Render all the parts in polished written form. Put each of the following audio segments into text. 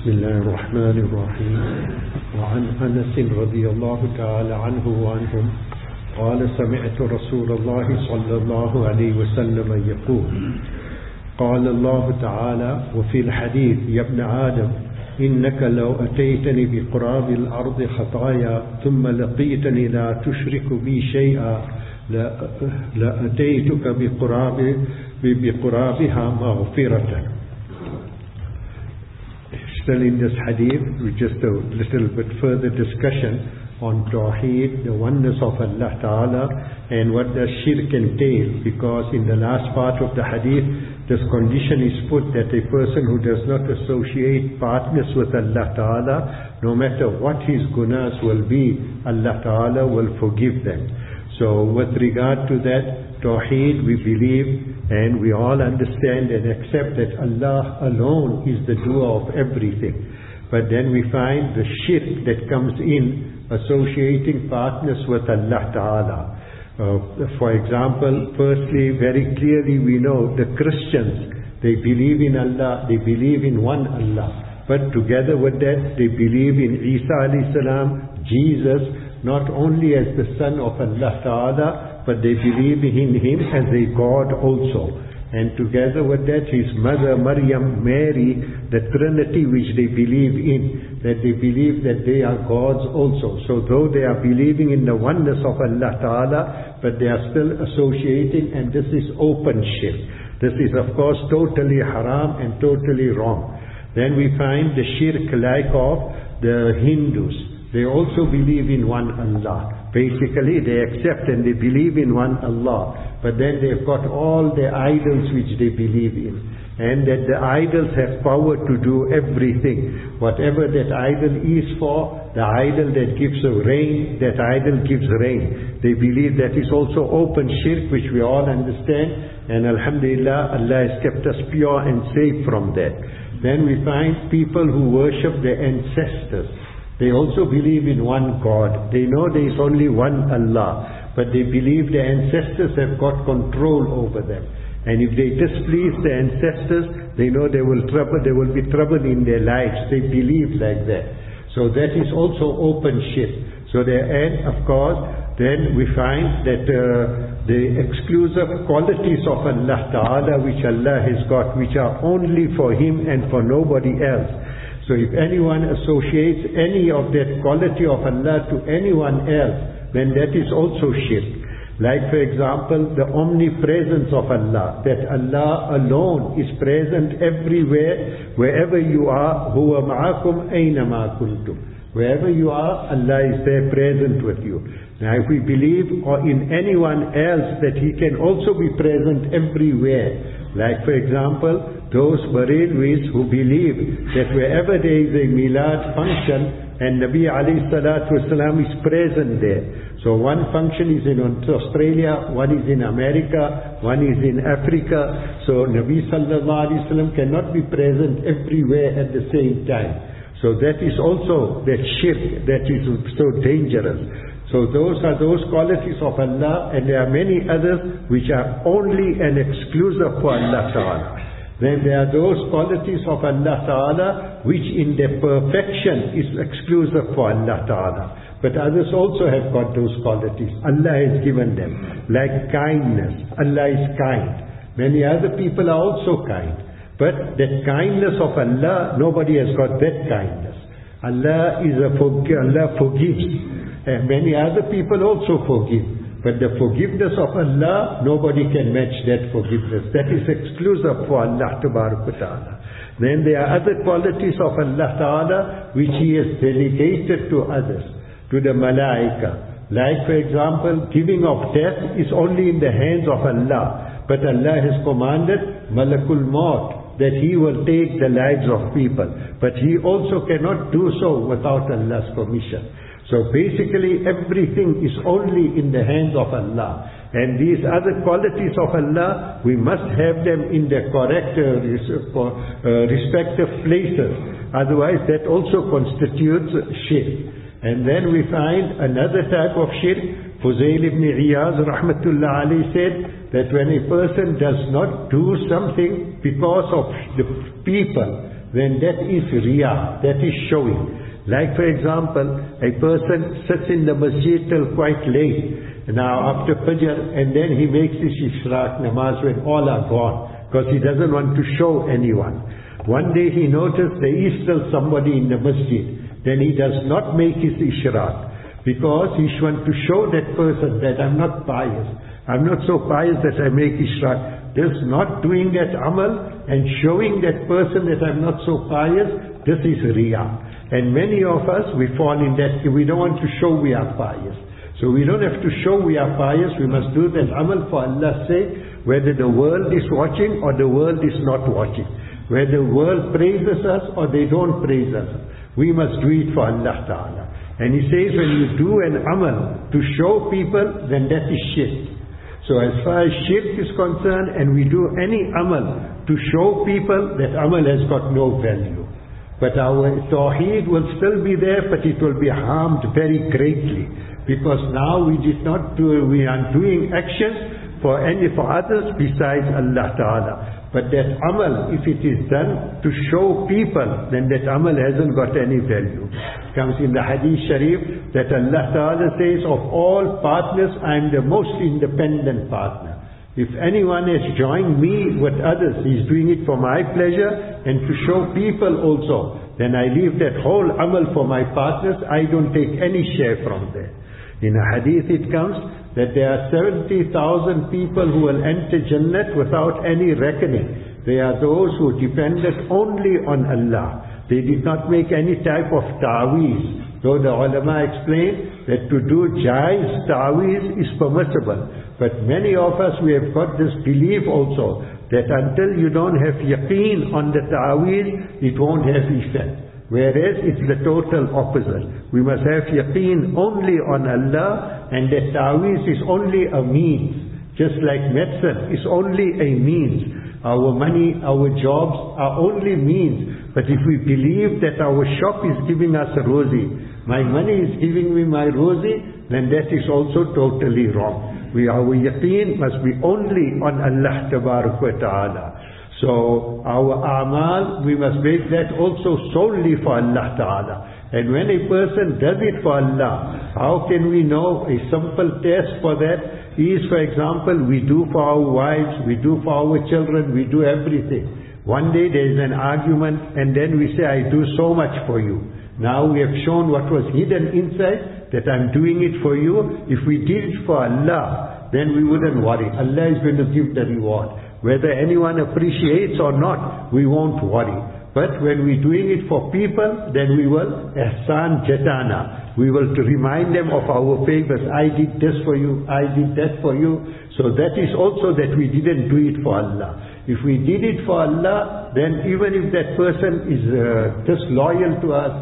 بسم الله الرحمن الرحيم. وعن أنس رضي الله تعالى عنه وعنهم قال سمعت رسول الله صلى الله عليه وسلم يقول قال الله تعالى وفي الحديث يا ابن آدم إنك لو أتيتني بقراب الأرض خطايا ثم لقيتني لا تشرك بي شيئا لأتيتك بقرابها مغفرة. Still in this hadith, with just a little bit further discussion on Tawheed, the oneness of Allah Ta'ala, and what does shirk entail, because in the last part of the hadith, this condition is put that a person who does not associate partners with Allah Ta'ala, no matter what his gunas will be, Allah Ta'ala will forgive them. So with regard to that, Tawheed, we believe and we all understand and accept that Allah alone is the doer of everything. But then we find the shirk that comes in associating partners with Allah Ta'ala. For example, firstly, very clearly we know the Christians, they believe in Allah, they believe in one Allah. But together with that, they believe in Isa alayhi salam, Jesus, not only as the son of Allah Ta'ala, but they believe in him as a God also. And together with that, his mother Maryam, Mary, the Trinity which they believe in, that they believe that they are gods also. So though they are believing in the oneness of Allah Ta'ala, but they are still associating, and this is open shirk. This is of course totally haram and totally wrong. Then we find the shirk like of the Hindus. They also believe in one Allah. Basically, they accept and they believe in one Allah. But then they've got all the idols which they believe in. And that the idols have power to do everything. Whatever that idol is for, the idol that gives rain, that idol gives rain. They believe that is also open shirk, which we all understand. And Alhamdulillah, Allah has kept us pure and safe from that. Then we find people who worship their ancestors. They also believe in one God. They know there is only one Allah. But they believe the ancestors have got control over them. And if they displease the ancestors, they know there will be trouble in their lives. They believe like that. So that is also open shirk. So and of course, then we find that the exclusive qualities of Allah Ta'ala which Allah has got, which are only for Him and for nobody else. So if anyone associates any of that quality of Allah to anyone else, then that is also shirk. Like for example, the omnipresence of Allah, that Allah alone is present everywhere, wherever you are, huwa ma'akum aynama kuntum. Wherever you are, Allah is there present with you. Now if we believe in anyone else that He can also be present everywhere, like for example, those Barelwis who believe that wherever there is a Milad function, and Nabi alayhi salatu wasalam is present there. So one function is in Australia, one is in America, one is in Africa. So Nabi sallallahu alayhi wasallam cannot be present everywhere at the same time. So that is also that shirk that is so dangerous. So those are those qualities of Allah, and there are many others which are only and exclusive for Allah Ta'ala. Then there are those qualities of Allah Ta'ala which in their perfection is exclusive for Allah Ta'ala. But others also have got those qualities. Allah has given them. Like kindness. Allah is kind. Many other people are also kind. But that kindness of Allah, nobody has got that kindness. Allah forgives. And many other people also forgive. But the forgiveness of Allah, nobody can match that forgiveness. That is exclusive for Allah Ta'ala. Then there are other qualities of Allah Ta'ala which He has delegated to others, to the Malaika. Like for example, giving of death is only in the hands of Allah. But Allah has commanded Malakul Maut, that He will take the lives of people. But He also cannot do so without Allah's permission. So basically everything is only in the hands of Allah. And these other qualities of Allah, we must have them in their correct respective places. Otherwise that also constitutes shirk. And then we find another type of shirk. Fuzail ibn Iyaz rahmatullah alayhi said that when a person does not do something because of the people, then that is riya, that is showing. Like for example, a person sits in the masjid till quite late, now after Fajr, and then he makes his Ishraq namaz when all are gone, because he doesn't want to show anyone. One day he noticed there is still somebody in the masjid, then he does not make his Ishraq, because he wants to show that person that I'm not pious. I'm not so pious that I make Ishraq. This not doing that amal and showing that person that I'm not so pious, this is riya. And many of us, we fall in that, we don't want to show we are pious. So we don't have to show we are pious, we must do that amal for Allah's sake, whether the world is watching or the world is not watching. Whether the world praises us or they don't praise us. We must do it for Allah Ta'ala. And he says when you do an amal to show people, then that is shirk. So as far as shirk is concerned, and we do any amal to show people, that amal has got no value. But our tawheed will still be there, but it will be harmed very greatly. Because now we are doing actions for others besides Allah Ta'ala. But that amal, if it is done to show people, then that amal hasn't got any value. It comes in the Hadith Sharif that Allah Ta'ala says, of all partners, I am the most independent partner. If anyone has joined me with others, he is doing it for my pleasure and to show people also. Then I leave that whole amal for my partners. I don't take any share from there. In a hadith it comes that there are 70,000 people who will enter Jannat without any reckoning. They are those who depended only on Allah. They did not make any type of ta'weez. Though the ulama explain that to do jaiz ta'weez is permissible. But many of us, we have got this belief also, that until you don't have yaqeen on the ta'weez, it won't have effect. Whereas it's the total opposite. We must have yaqeen only on Allah, and that ta'weez is only a means. Just like medicine is only a means. Our money, our jobs are only means. But if we believe that our shop is giving us a rosy, my money is giving me my rosy, then that is also totally wrong. Our yaqeen must be only on Allah Tabarak wa Ta'ala. So our a'mal, we must make that also solely for Allah Ta'ala. And when a person does it for Allah, how can we know? A simple test for that is, for example, we do for our wives, we do for our children, we do everything. One day there is an argument and then we say, I do so much for you. Now we have shown what was hidden inside, that I'm doing it for you. If we did it for Allah, then we wouldn't worry. Allah is going to give the reward. Whether anyone appreciates or not, we won't worry. But when we're doing it for people, then we will ihsan jatana. We will to remind them of our favors. I did this for you, I did that for you. So that is also that we didn't do it for Allah. If we did it for Allah, then even if that person is disloyal to us,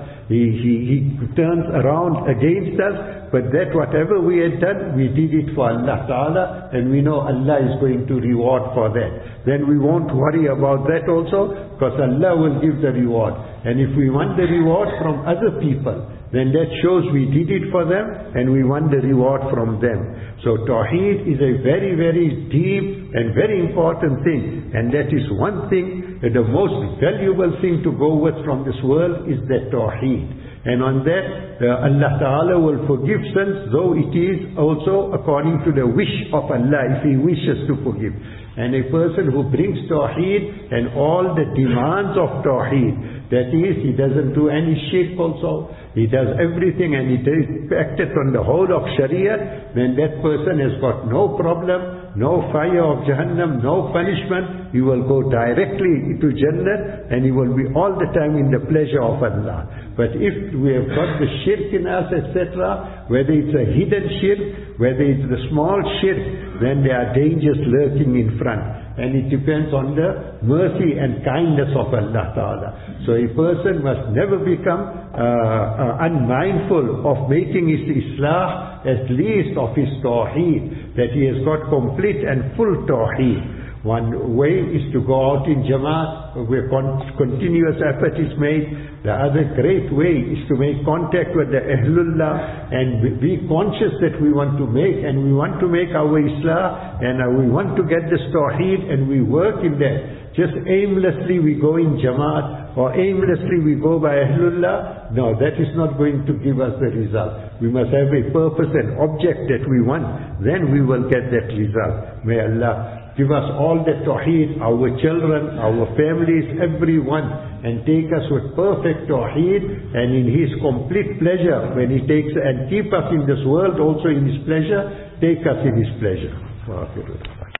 he turns around against us, but that whatever we had done, we did it for Allah Ta'ala, and we know Allah is going to reward for that. Then we won't worry about that also, because Allah will give the reward. And if we want the reward from other people, then that shows we did it for them, and we want the reward from them. So Tawheed is a very, very deep and very important thing, and that is one thing, the most valuable thing to go with from this world is that Tawheed. And on that, Allah Ta'ala will forgive sins, though it is also according to the wish of Allah, if He wishes to forgive. And a person who brings Tawheed and all the demands of Tawheed, that is, he doesn't do any shirk also, he does everything and he acted on the whole of Sharia, then that person has got no problem, no fire of Jahannam, no punishment. He will go directly to Jannah and he will be all the time in the pleasure of Allah. But if we have got the shirk in us, etc., whether it's a hidden shirk, whether it's the small shirk, then there are dangers lurking in front. And it depends on the mercy and kindness of Allah Ta'ala. So a person must never become unmindful of making his islah, at least of his tawheed, that he has got complete and full tawheed. One way is to go out in Jamaat, where continuous effort is made. The other great way is to make contact with the Ahlullah and be conscious that we want to make, and we want to make our Islah, and we want to get this Tawheed, and we work in that. Just aimlessly we go in Jamaat, or aimlessly we go by Ahlullah. No, that is not going to give us the result. We must have a purpose and object that we want. Then we will get that result. May Allah give us all the Tawheed, our children, our families, everyone, and take us with perfect Tawheed, and in His complete pleasure, when He takes and keep us in this world also in His pleasure, take us in His pleasure.